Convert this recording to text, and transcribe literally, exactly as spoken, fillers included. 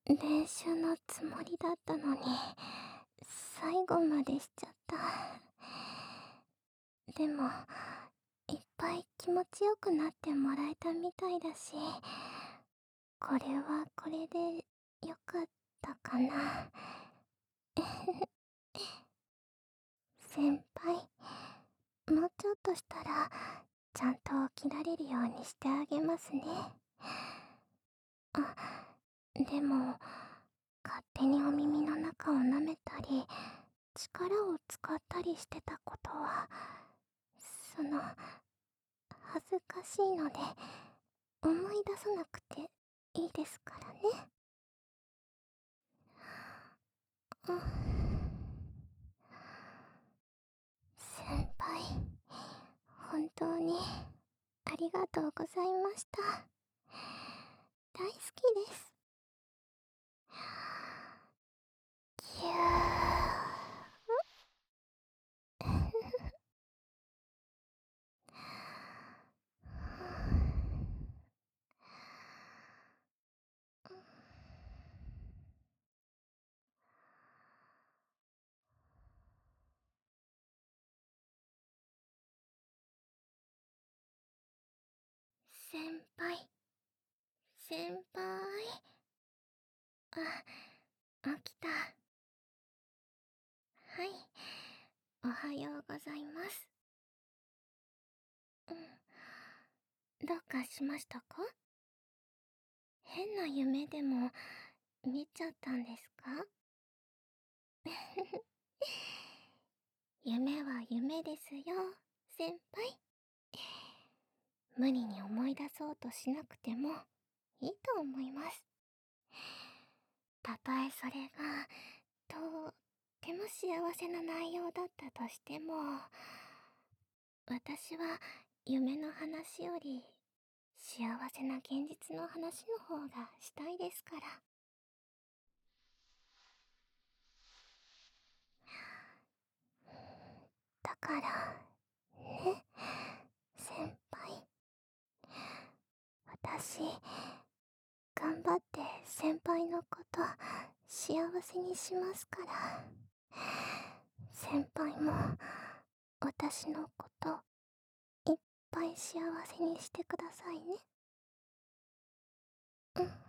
練習のつもりだったのに、最後までしちゃった。でも、いっぱい気持ちよくなってもらえたみたいだし、これはこれでよかったかな。先輩、もうちょっとしたら、ちゃんと起きられるようにしてあげますね。あ、でも、勝手にお耳の中を舐めたり、力を使ったりしてたことは、その、恥ずかしいので、思い出さなくていいですからね。うん。先輩、本当にありがとうございました。大好きです。ぎゅー。先輩、先輩。あ、起きた。はい、おはようございます。うん、どうかしましたか？変な夢でも見ちゃったんですか？夢は夢ですよ、先輩。無理に思い出そうとしなくてもいいと思います。たとえそれがとっても幸せな内容だったとしても、私は夢の話より幸せな現実の話の方がしたいですから。だからね、先輩。私、頑張って先輩のこと幸せにしますから。先輩も私のこといっぱい幸せにしてくださいね。うん。